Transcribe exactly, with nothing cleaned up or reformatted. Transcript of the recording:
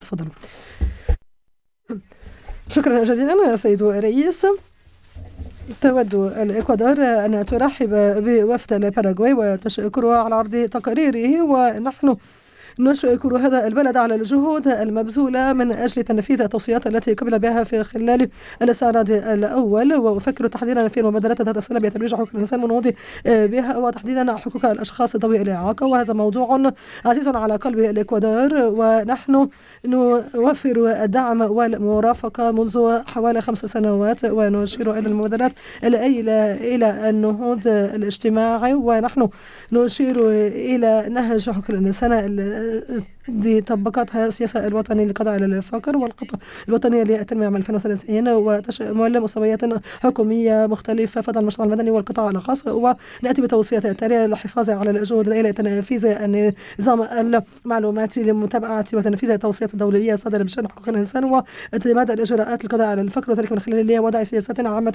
تفضل. شكرا جزيلا يا سيد الرئيس. تود الإكوادور أن ترحب بوفد الباراغواي وتشكرها على عرض تقاريره، ونحن نشكر هذا البلد على الجهود المبذولة من أجل تنفيذ التوصيات التي قبل بها في خلال الاستعراض الأول، وأفكر تحديدا في المبادرات تتسلى بترويج حقوق الإنسان والنهوض بها، وتحديدا حقوق الأشخاص ذوي الإعاقة، وهذا موضوع عزيز على قلب الإكوادور، ونحن نوفر الدعم والمرافقة منذ حوالي خمس سنوات، ونشير إلى المبادرات الآيلة إلى النهوض الاجتماعي، ونحن نشير إلى نهج حقوق الإنسان الذي طبقتها السياسة الوطنية للقضاء على الفقر والخطة الوطنية للتنمية عام ألفين وثلاثين، وتشمل مستويات حكومية مختلفة فضل المجتمع المدني والقطاع الخاص، ونأتي بتوصيات التالية للحفاظ على الجهود الآيلة لتنفيذ النظام المعلوماتي لمتابعة وتنفيذ التوصيات الدولية الصادرة بشأن حقوق الإنسان واعتماد الإجراءات للقضاء على الفقر، وذلك من خلال وضع سياسات عامة